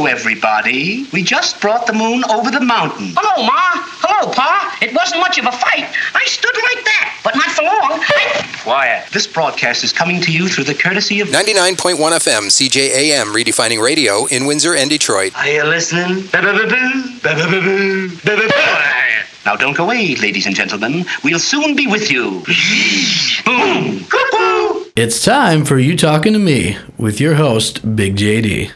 Hello, everybody. We just brought the moon over the mountain. Hello, Ma. Hello, Pa. It wasn't much of a fight. I stood like that, but not for long. Quiet. This broadcast is coming to you through the courtesy of 99.1 FM CJAM, redefining radio in Windsor and Detroit. Are you listening? Now don't go away, ladies and gentlemen. We'll soon be with you. Boom. Cuckoo. It's time for You Talking to Me with your host, Big JD.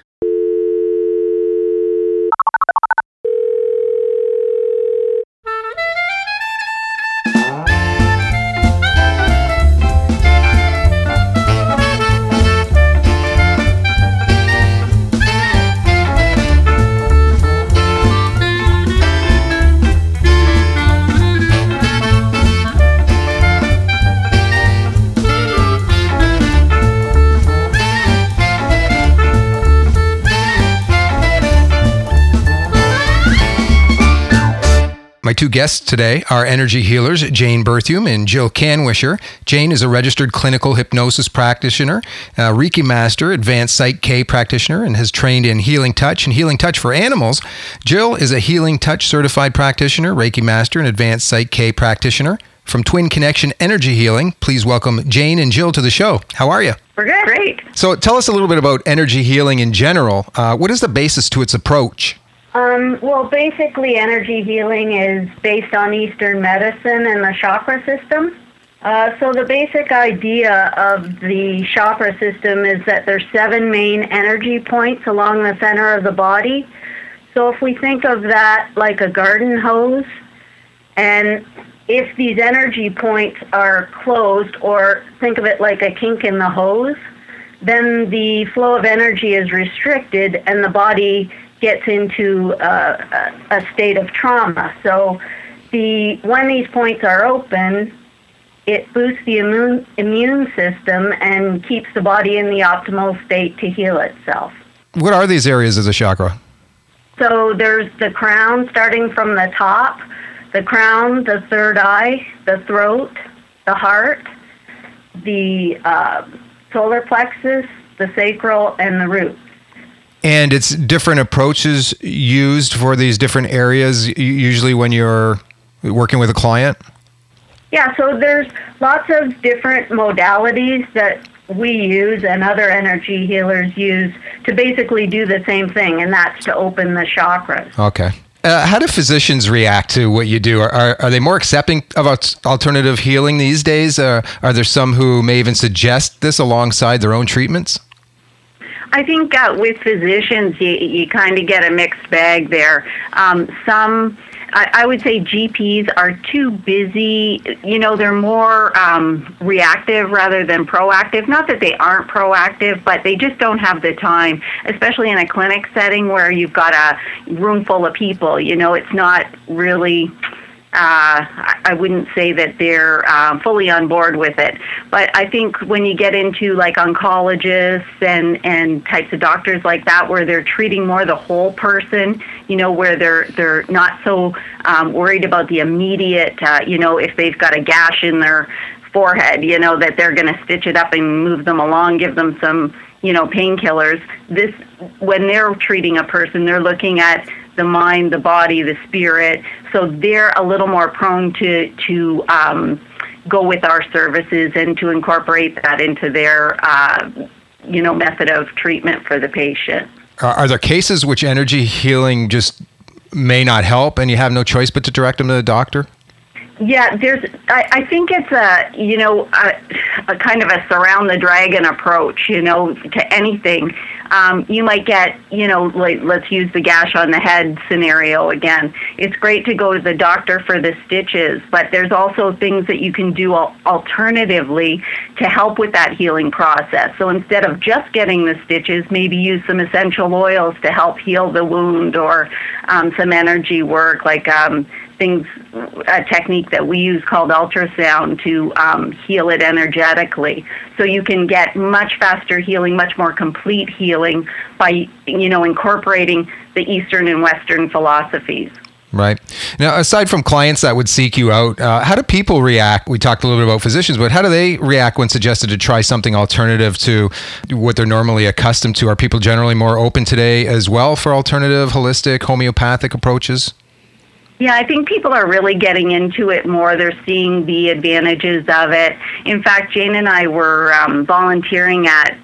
My two guests today are energy healers, Jane Berthium and Jill Canwisher. Jane is a registered clinical hypnosis practitioner, Reiki master, advanced Psych K practitioner, and has trained in Healing Touch and Healing Touch for animals. Jill is a Healing Touch certified practitioner, Reiki master, and advanced Psych K practitioner. From Twin Connection Energy Healing, please welcome Jane and Jill to the show. How are you? We're good. Great. So tell us a little bit about energy healing in general. What is the basis to its approach? Well, basically, energy healing is based on Eastern medicine and the chakra system. So the basic idea of the chakra system is that there's 7 main energy points along the center of the body. So if we think of that like a garden hose, and if these energy points are closed, or think of it like a kink in the hose, then the flow of energy is restricted and the body gets into a state of trauma. So when these points are open, it boosts the immune system and keeps the body in the optimal state to heal itself. What are these areas of the chakra? So there's the crown, starting from the top, the crown, the third eye, the throat, the heart, the solar plexus, the sacral, and the root. And it's different approaches used for these different areas, usually when you're working with a client? Yeah, so there's lots of different modalities that we use and other energy healers use to basically do the same thing, and that's to open the chakras. Okay. How do physicians react to what you do? Are they more accepting of alternative healing these days? Are there some who may even suggest this alongside their own treatments? I think with physicians, you kind of get a mixed bag there. I would say GPs are too busy. They're more reactive rather than proactive. Not that they aren't proactive, but they just don't have the time, especially in a clinic setting where you've got a room full of people. It's not really... I wouldn't say that they're fully on board with it. But I think when you get into like oncologists and types of doctors like that, where they're treating more the whole person, where they're not so worried about the immediate, if they've got a gash in their forehead, that they're going to stitch it up and move them along, give them some, painkillers. When they're treating a person, they're looking at the mind, the body, the spirit. So they're a little more prone to go with our services and to incorporate that into their, method of treatment for the patient. Are there cases which energy healing just may not help and you have no choice but to direct them to the doctor? Yeah, I think it's a kind of a surround the dragon approach, to anything. You might get, like, let's use the gash on the head scenario again. It's great to go to the doctor for the stitches, but there's also things that you can do alternatively to help with that healing process. So instead of just getting the stitches, maybe use some essential oils to help heal the wound, or some energy work, like a technique that we use called ultrasound to heal it energetically. So you can get much faster healing, much more complete healing by, incorporating the Eastern and Western philosophies. Right. Now, aside from clients that would seek you out, how do people react? We talked a little bit about physicians, but how do they react when suggested to try something alternative to what they're normally accustomed to? Are people generally more open today as well for alternative, holistic, homeopathic approaches? Yeah, I think people are really getting into it more. They're seeing the advantages of it. In fact, Jane and I were volunteering at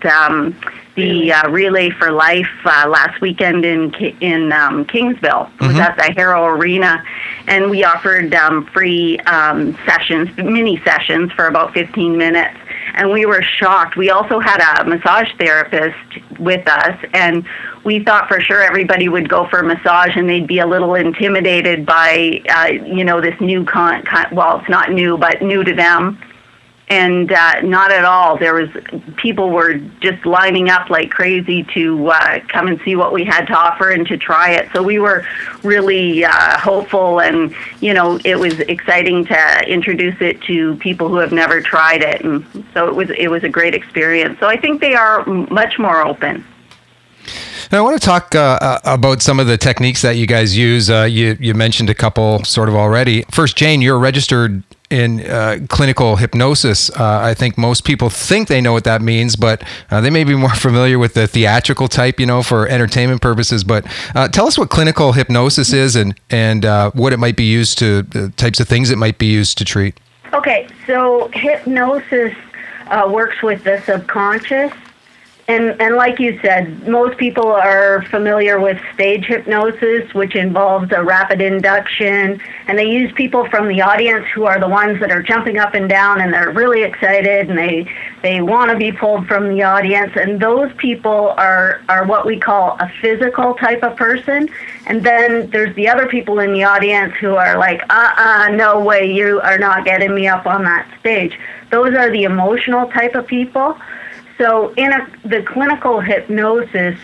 the Relay for Life last weekend in Kingsville. It was at the Harrow Arena, and we offered free sessions, mini sessions for about 15 minutes. And we were shocked. We also had a massage therapist with us, and we thought for sure everybody would go for a massage and they'd be a little intimidated by, this new well, it's not new, but new to them. And not at all. People were just lining up like crazy to come and see what we had to offer and to try it. So we were really hopeful, and it was exciting to introduce it to people who have never tried it. And so it was a great experience. So I think they are much more open. Now, I want to talk about some of the techniques that you guys use. You mentioned a couple sort of already. First, Jane, you're registered in clinical hypnosis. I think most people think they know what that means, but they may be more familiar with the theatrical type, for entertainment purposes. But tell us what clinical hypnosis is and what it might be used to, the types of things it might be used to treat. Okay, so hypnosis works with the subconscious. And like you said, most people are familiar with stage hypnosis, which involves a rapid induction, and they use people from the audience who are the ones that are jumping up and down, and they're really excited, and they want to be pulled from the audience. And those people are what we call a physical type of person. And then there's the other people in the audience who are like, no way, you are not getting me up on that stage. Those are the emotional type of people. So in the clinical hypnosis,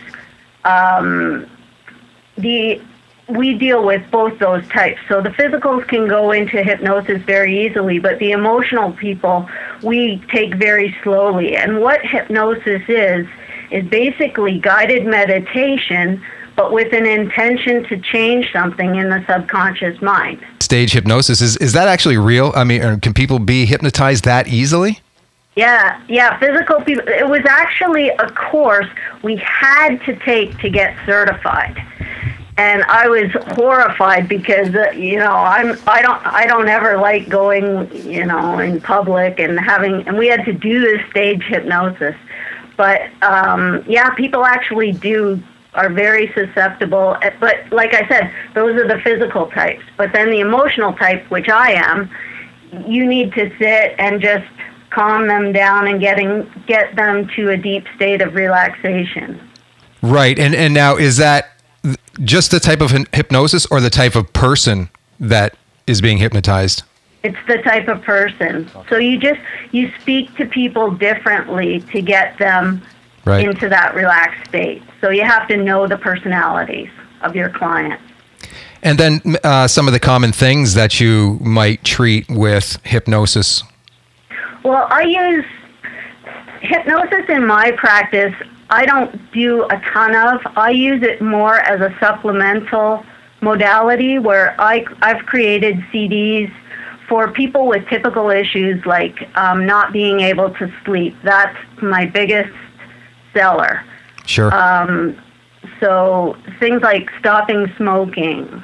we deal with both those types. So the physicals can go into hypnosis very easily, but the emotional people we take very slowly. And what hypnosis is basically guided meditation, but with an intention to change something in the subconscious mind. Stage hypnosis, is that actually real? I mean, can people be hypnotized that easily? Yeah, physical people. It was actually a course we had to take to get certified, and I was horrified because I don't ever like going in public and we had to do this stage hypnosis, but people actually are very susceptible. But like I said, those are the physical types. But then the emotional type, which I am, you need to sit and just calm them down and get them to a deep state of relaxation. Right. And now, is that just the type of hypnosis or the type of person that is being hypnotized? It's the type of person. So you speak to people differently to get them into that relaxed state. So you have to know the personalities of your clients. And then some of the common things that you might treat with hypnosis. Well, I use hypnosis in my practice. I don't do a ton of. I use it more as a supplemental modality where I've created CDs for people with typical issues like not being able to sleep. That's my biggest seller. Sure. So things like stopping smoking,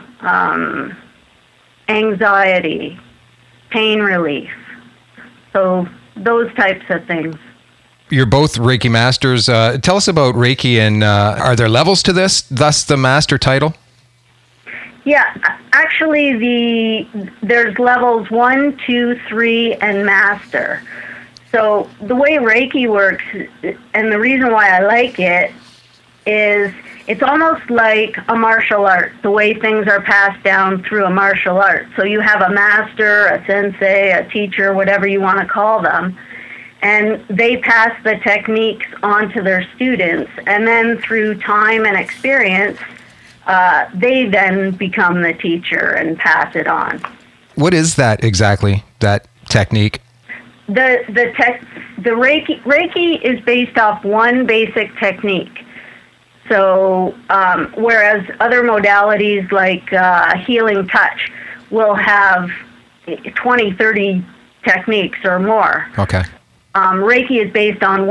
anxiety, pain relief. So those types of things. You're both Reiki masters. Tell us about Reiki, and are there levels to this, thus the master title? Yeah, actually there's levels 1, 2, 3, and master. So the way Reiki works, and the reason why I like it, is it's almost like a martial art, the way things are passed down through a martial art. So you have a master, a sensei, a teacher, whatever you want to call them, and they pass the techniques on to their students. And then through time and experience, they then become the teacher and pass it on. What is that exactly, that technique? The Reiki is based off one basic technique. So, whereas other modalities like healing touch will have 20, 30 techniques or more. Okay. Reiki is based on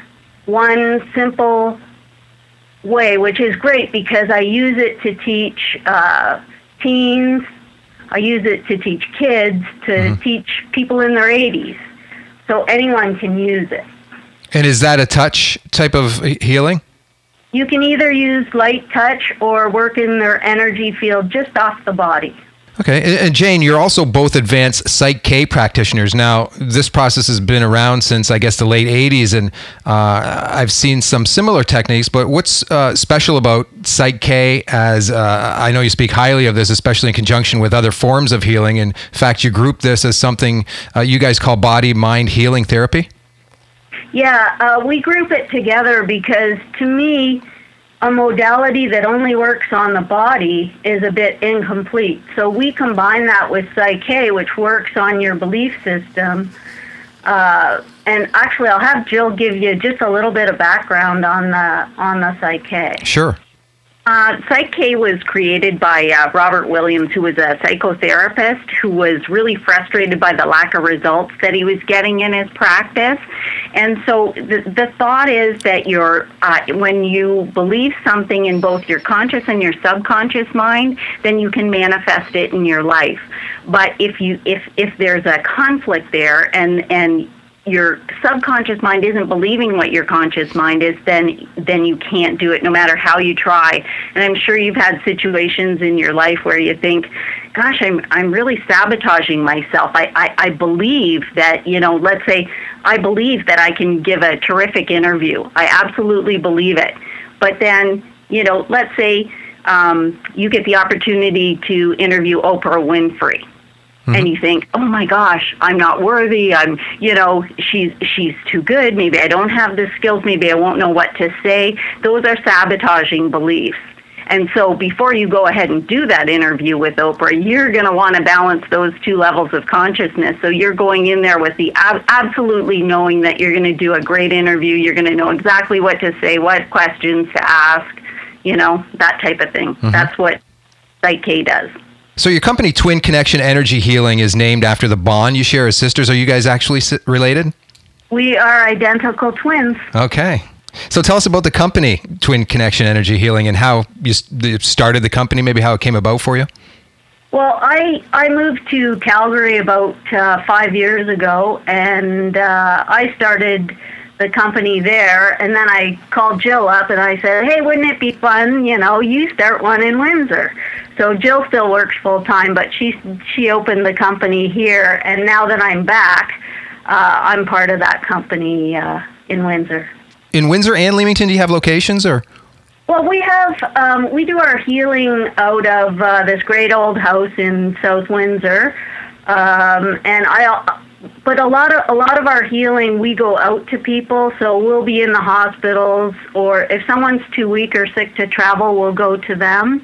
one simple way, which is great because I use it to teach teens. I use it to teach kids, to teach people in their 80s. So anyone can use it. And is that a touch type of healing? You can either use light touch or work in their energy field just off the body. Okay. And Jane, you're also both advanced Psych K practitioners. Now, this process has been around since, I guess, the late 80s, and I've seen some similar techniques, but what's special about Psych K, as I know you speak highly of this, especially in conjunction with other forms of healing. In fact, you group this as something you guys call body-mind healing therapy? Yeah, we group it together because, to me, a modality that only works on the body is a bit incomplete. So we combine that with Psych K, which works on your belief system. And actually, I'll have Jill give you just a little bit of background on the Psych K. Sure. Psych K was created by Robert Williams, who was a psychotherapist who was really frustrated by the lack of results that he was getting in his practice. And so the thought is that when you believe something in both your conscious and your subconscious mind, then you can manifest it in your life. But if there's a conflict there and your subconscious mind isn't believing what your conscious mind is, then you can't do it no matter how you try. And I'm sure you've had situations in your life where you think, gosh, I'm really sabotaging myself. I believe that, let's say I believe that I can give a terrific interview. I absolutely believe it. But then, let's say you get the opportunity to interview Oprah Winfrey. And you think, oh my gosh, I'm not worthy. She's too good. Maybe I don't have the skills. Maybe I won't know what to say. Those are sabotaging beliefs. And so before you go ahead and do that interview with Oprah, you're going to want to balance those two levels of consciousness. So you're going in there with the absolutely knowing that you're going to do a great interview. You're going to know exactly what to say, what questions to ask, that type of thing. That's what Psych K does. So your company, Twin Connection Energy Healing, is named after the bond you share as sisters. Are you guys actually related? We are identical twins. Okay. So tell us about the company, Twin Connection Energy Healing, and how you started the company, maybe how it came about for you. Well, I moved to Calgary about 5 years ago, and I started the company there, and then I called Jill up and I said, hey, wouldn't it be fun, you start one in Windsor. So Jill still works full-time, but she opened the company here, and now that I'm back, I'm part of that company in Windsor. In Windsor and Leamington, do you have locations, or? Well, we do our healing out of this great old house in South Windsor, but a lot of our healing, we go out to people, so we'll be in the hospitals, or if someone's too weak or sick to travel, we'll go to them.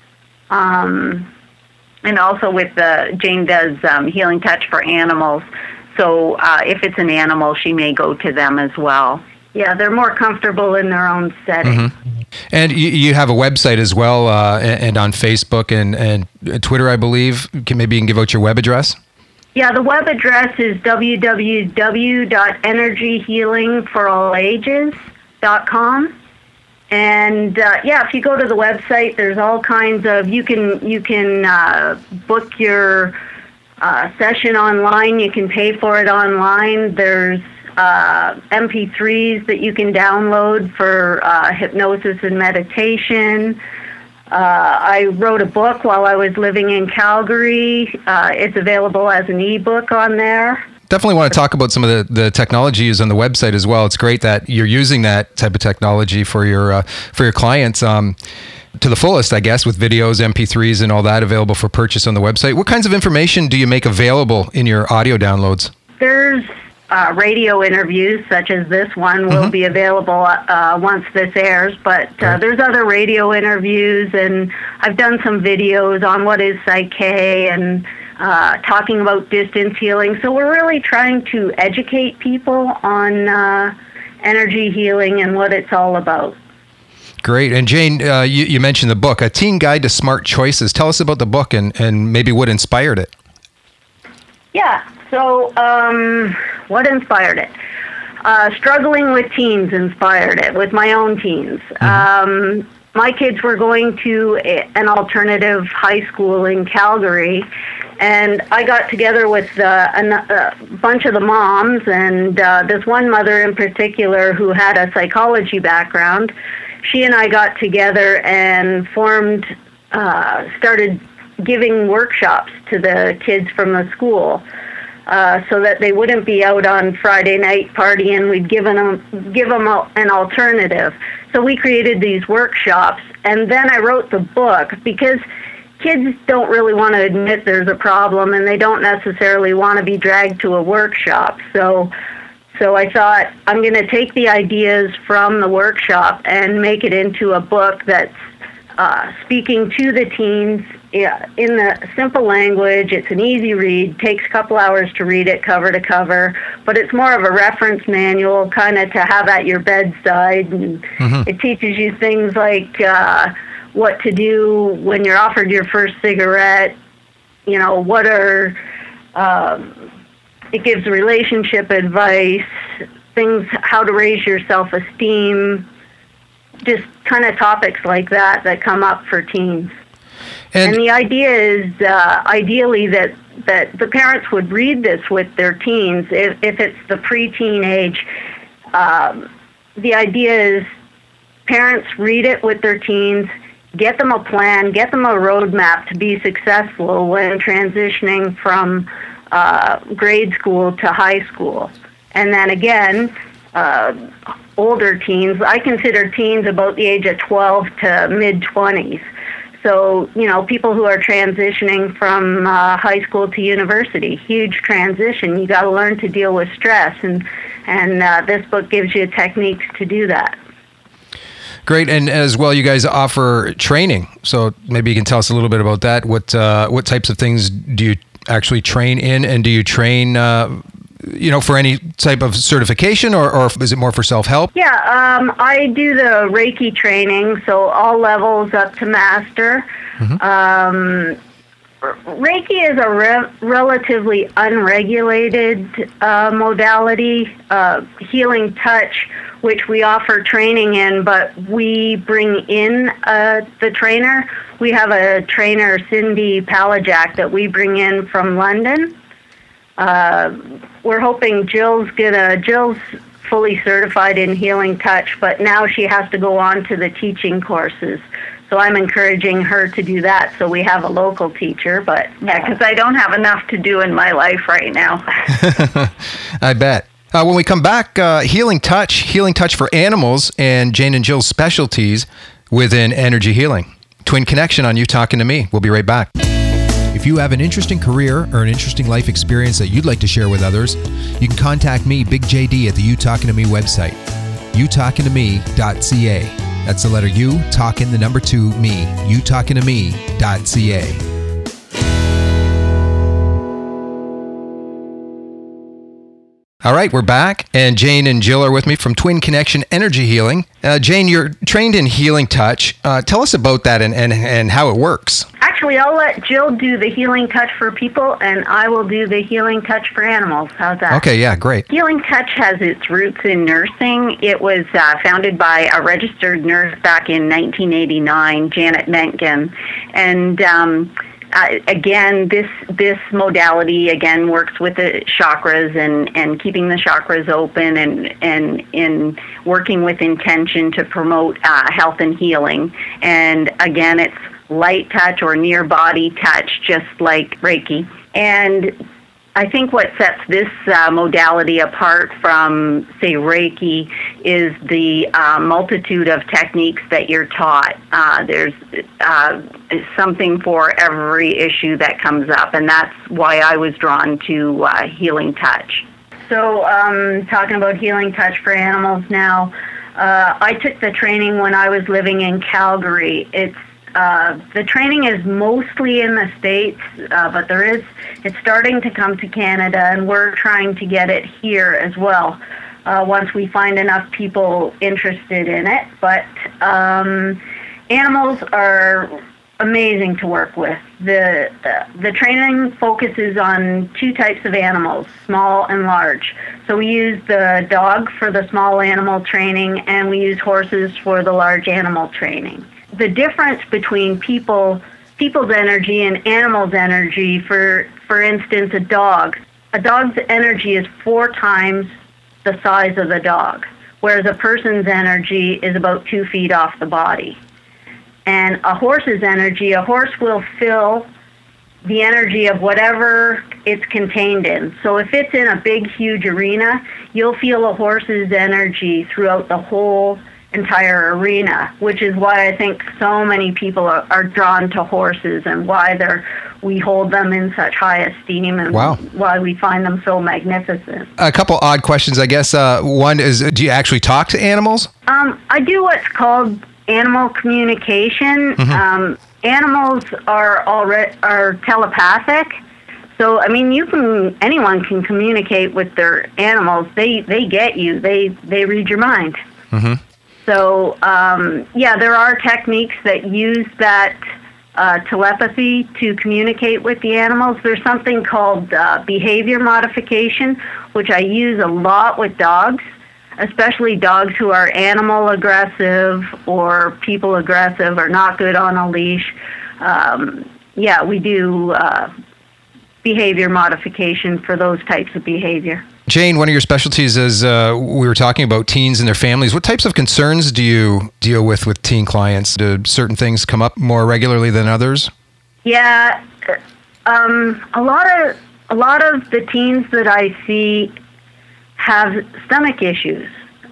And also with Jane does healing touch for animals, so if it's an animal, she may go to them as well. Yeah, they're more comfortable in their own setting. And you have a website as well, and on Facebook and Twitter, I believe. Maybe you can give out your web address? Yeah, the web address is www.energyhealingforallages.com. And if you go to the website, there's all kinds of, you can book your session online. You can pay for it online. There's MP3s that you can download for hypnosis and meditation. I wrote a book while I was living in Calgary. It's available as an ebook on there. Definitely want to talk about some of the technology used on the website as well. It's great that you're using that type of technology for your clients to the fullest, I guess, with videos, MP3s, and all that available for purchase on the website. What kinds of information do you make available in your audio downloads? There's radio interviews, such as this one, will be available once this airs, but there's other radio interviews, and I've done some videos on what is Psych K and talking about distance healing. So we're really trying to educate people on energy healing and what it's all about. Great. And Jane, you mentioned the book, A Teen Guide to Smart Choices. Tell us about the book and maybe what inspired it. Yeah. So, what inspired it? Struggling with teens inspired it, with my own teens. My kids were going to an alternative high school in Calgary, and I got together with a bunch of the moms, and this one mother in particular who had a psychology background. She and I got together and started giving workshops to the kids from the school. So that they wouldn't be out on Friday night partying. We'd give them an alternative. So we created these workshops, and then I wrote the book because kids don't really want to admit there's a problem, and they don't necessarily want to be dragged to a workshop. So I thought, I'm going to take the ideas from the workshop and make it into a book that's speaking to the teens in the simple language. It's an easy read, takes a couple hours to read it cover to cover, but it's more of a reference manual kind of to have at your bedside. And it teaches you things like what to do when you're offered your first cigarette, it gives relationship advice, things, how to raise your self-esteem, just kind of topics like that come up for teens. And the idea is ideally that the parents would read this with their teens if it's the preteen age. The idea is parents read it with their teens, get them a plan, get them a roadmap to be successful when transitioning from grade school to high school. And then again, older teens, I consider teens about the age of 12 to mid-20s. So, people who are transitioning from high school to university, huge transition. You got to learn to deal with stress, and this book gives you techniques to do that. Great, and as well, you guys offer training. So maybe you can tell us a little bit about that. What types of things do you actually train in, and do you train for any type of certification, or is it more for self-help? Yeah, I do the Reiki training, so all levels up to master. Reiki is a relatively unregulated modality. Healing touch, which we offer training in, but we bring in the trainer. We have a trainer, Cindy Palajak, that we bring in from London. We're hoping Jill's fully certified in healing touch, but now she has to go on to the teaching courses. So I'm encouraging her to do that so we have a local teacher. But yeah, because I don't have enough to do in my life right now. I bet. When we come back, healing touch for animals, and Jane and Jill's specialties within energy healing. Twin Connection on You Talking to Me. We'll be right back. If you have an interesting career or an interesting life experience that you'd like to share with others, you can contact me, Big JD, at the You Talking to Me website, youtalkingtome.ca. That's the letter U, talking the number 2, me, youtalkingtome.ca. All right, we're back, and Jane and Jill are with me from Twin Connection Energy Healing. Jane, you're trained in healing touch. Tell us about that and how it works. Actually, I'll let Jill do the healing touch for people, and I will do the healing touch for animals. How's that? Okay, yeah, great. Healing touch has its roots in nursing. It was founded by a registered nurse back in 1989, Janet Mentgen, and again, this modality again works with the chakras and keeping the chakras open and in working with intention to promote health and healing. And again, it's light touch or near body touch, just like Reiki. And I think what sets this modality apart from, say, Reiki is the multitude of techniques that you're taught. There's something for every issue that comes up, and that's why I was drawn to healing touch. So talking about healing touch for animals now, I took the training when I was living in Calgary. The training is mostly in the States, but it's starting to come to Canada, and we're trying to get it here as well. once we find enough people interested in it. But animals are amazing to work with. The training focuses on two types of animals, small and large. So we use the dog for the small animal training, and we use horses for the large animal training. The difference between people's energy and animals' energy, for instance, a dog's energy is 4 times the size of the dog, whereas a person's energy is about 2 feet off the body. And a horse's energy, a horse will fill the energy of whatever it's contained in. So if it's in a big, huge arena, you'll feel a horse's energy throughout the whole entire arena, which is why I think so many people are drawn to horses and why we hold them in such high esteem and why we find them so magnificent. A couple odd questions, I guess. One is, do you actually talk to animals? I do what's called animal communication. Mm-hmm. Animals are telepathic. So, I mean, anyone can communicate with their animals. They get you. They read your mind. Mm-hmm. So, there are techniques that use that telepathy to communicate with the animals. There's something called behavior modification, which I use a lot with dogs, especially dogs who are animal aggressive or people aggressive or not good on a leash. We do behavior modification for those types of behavior. Jane, one of your specialties is we were talking about teens and their families. What types of concerns do you deal with teen clients? Do certain things come up more regularly than others? Yeah, a lot of the teens that I see have stomach issues.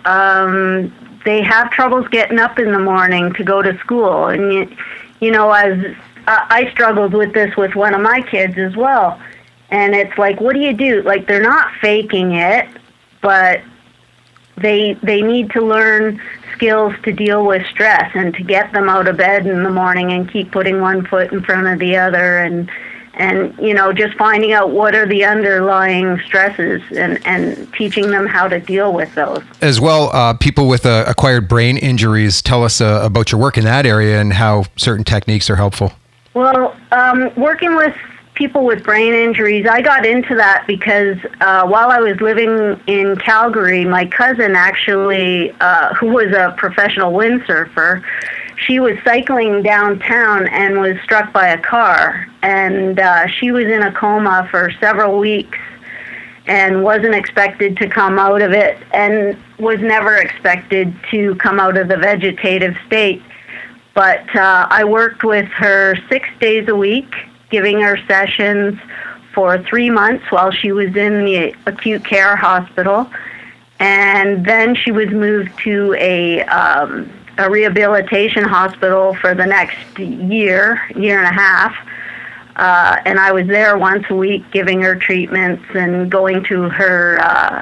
They have troubles getting up in the morning to go to school, and as I struggled with this with one of my kids as well. And it's like, what do you do? Like, they're not faking it, but they need to learn skills to deal with stress and to get them out of bed in the morning and keep putting one foot in front of the other and just finding out what are the underlying stresses and teaching them how to deal with those. As well, people with acquired brain injuries, tell us about your work in that area and how certain techniques are helpful. Well, working with people with brain injuries, I got into that because while I was living in Calgary, my cousin actually, who was a professional windsurfer, she was cycling downtown and was struck by a car. And she was in a coma for several weeks and wasn't expected to come out of it and was never expected to come out of the vegetative state. But I worked with her 6 days a week, giving her sessions for 3 months while she was in the acute care hospital. And then she was moved to a rehabilitation hospital for the next year and a half. And I was there once a week giving her treatments and going to her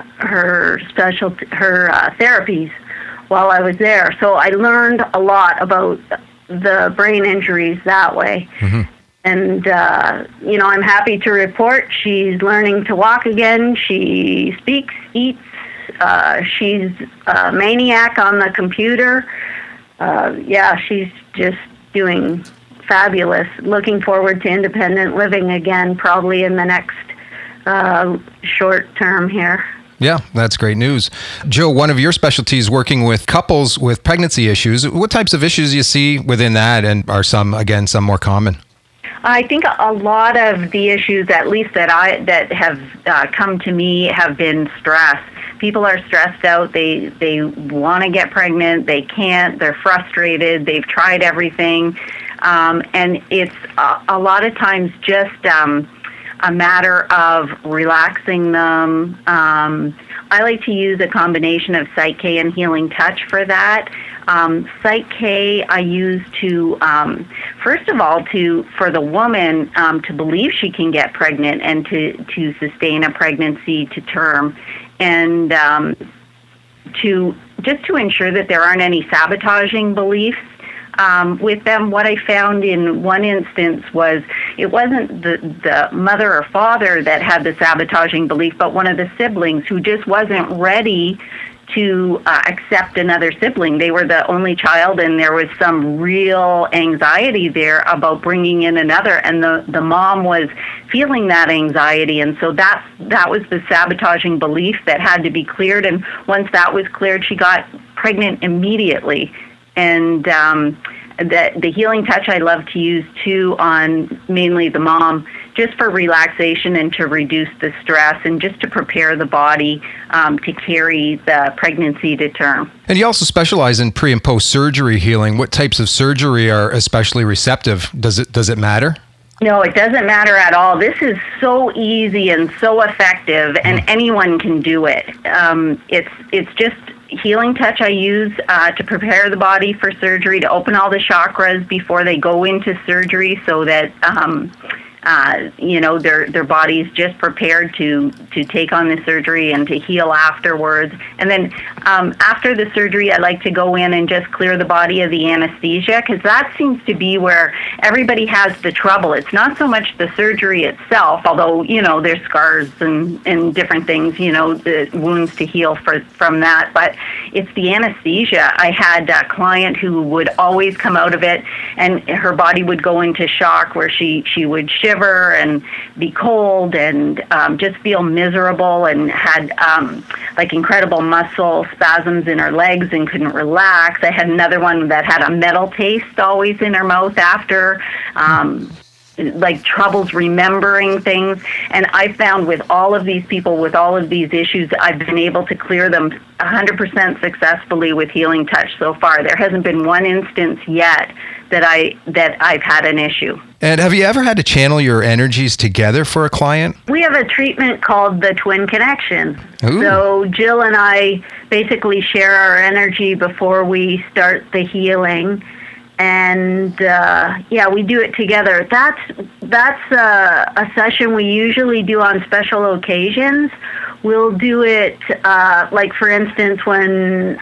therapies while I was there. So I learned a lot about the brain injuries that way. Mm-hmm. And, I'm happy to report she's learning to walk again. She speaks, eats. She's a maniac on the computer. She's just doing fabulous. Looking forward to independent living again, probably in the next short term here. Yeah, that's great news. Joe, one of your specialties working with couples with pregnancy issues. What types of issues do you see within that, and are some more common? I think a lot of the issues, at least that have come to me, have been stress. People are stressed out. They want to get pregnant. They can't. They're frustrated. They've tried everything, and it's a lot of times just a matter of relaxing them. I like to use a combination of Psych-K and Healing Touch for that. Psych-K I use to, first of all, for the woman to believe she can get pregnant and to sustain a pregnancy to term, and to ensure that there aren't any sabotaging beliefs with them. What I found in one instance was it wasn't the mother or father that had the sabotaging belief, but one of the siblings who just wasn't ready to accept another sibling. They were the only child, and there was some real anxiety there about bringing in another, and the mom was feeling that anxiety, and so that was the sabotaging belief that had to be cleared. And once that was cleared, she got pregnant immediately. And the healing touch I love to use too on mainly the mom, just for relaxation and to reduce the stress and just to prepare the body to carry the pregnancy to term. And you also specialize in pre and post surgery healing. What types of surgery are especially receptive? Does it matter? No, it doesn't matter at all. This is so easy and so effective, and anyone can do it. It's just healing touch I use to prepare the body for surgery, to open all the chakras before they go into surgery, so that their body's just prepared to take on the surgery and to heal afterwards. And then after the surgery, I like to go in and just clear the body of the anesthesia, because that seems to be where everybody has the trouble. It's not so much the surgery itself, although, there's scars and different things, the wounds to heal from that, but it's the anesthesia. I had a client who would always come out of it, and her body would go into shock where she would shiver and be cold and just feel miserable, and had incredible muscle spasms in her legs and couldn't relax. I had another one that had a metal taste always in her mouth after, troubles remembering things. And I found with all of these people with all of these issues, I've been able to clear them 100% successfully with healing touch so far. There hasn't been one instance yet that I've had an issue. And have you ever had to channel your energies together for a client? We have a treatment called the Twin Connection. Ooh. So Jill and I basically share our energy before we start the healing. And we do it together. That's a session we usually do on special occasions. We'll do it, for instance, when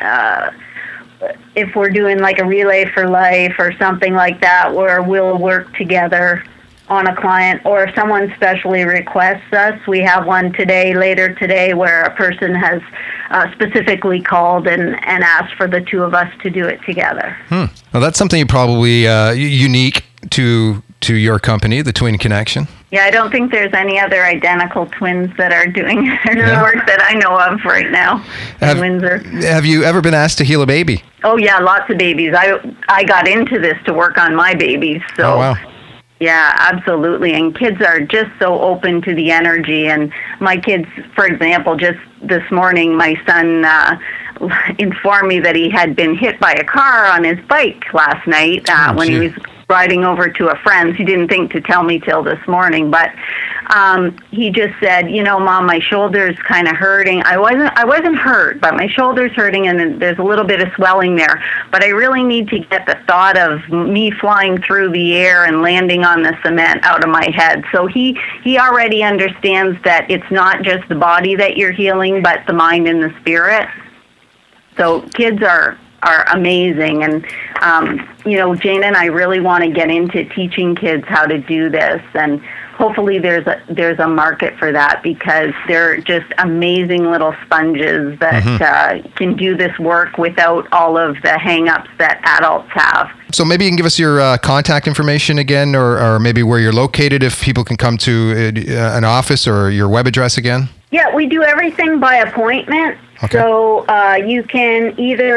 if we're doing like a Relay for Life or something like that, where we'll work together on a client, or if someone specially requests us. We have one later today, where a person has specifically called and asked for the two of us to do it together. Well, that's something probably unique to your company, the Twin Connection. Yeah, I don't think there's any other identical twins that are doing the work that I know of right now in Windsor. Have you ever been asked to heal a baby? Oh, yeah, lots of babies. I got into this to work on my babies. So. Oh, wow. Yeah, absolutely. And kids are just so open to the energy. And my kids, for example, just this morning, my son informed me that he had been hit by a car on his bike last night when he was riding over to a friend's. He didn't think to tell me till this morning, but he just said, Mom, my shoulder's kind of hurting. I wasn't hurt, but my shoulder's hurting, and there's a little bit of swelling there. But I really need to get the thought of me flying through the air and landing on the cement out of my head. So he already understands that it's not just the body that you're healing, but the mind and the spirit. So kids are amazing, and Jane and I really want to get into teaching kids how to do this, and hopefully there's a market for that, because they're just amazing little sponges that can do this work without all of the hang-ups that adults have. So maybe you can give us your contact information again, or maybe where you're located, if people can come to an office, or your web address again. Yeah, we do everything by appointment. Okay. So you can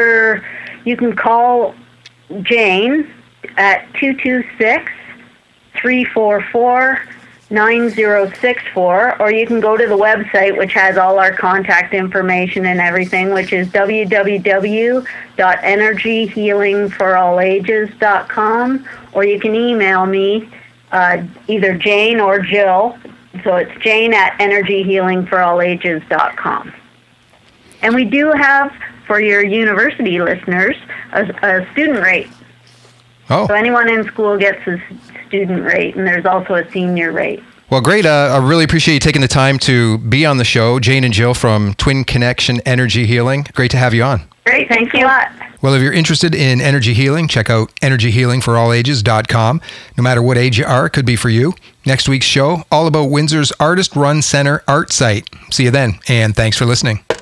call Jane at 226-344-9064, or you can go to the website, which has all our contact information and everything, which is www.energyhealingforallages.com, or you can email me, either Jane or Jill. So it's Jane at energyhealingforallages.com. And we do have, for your university listeners, a student rate. Oh. So anyone in school gets a student rate, and there's also a senior rate. Well, great. I really appreciate you taking the time to be on the show. Jane and Jill from Twin Connection Energy Healing. Great to have you on. Great, thank you a lot. Well, if you're interested in energy healing, check out energyhealingforallages.com. No matter what age you are, it could be for you. Next week's show, all about Windsor's Artist Run Center art site. See you then, and thanks for listening.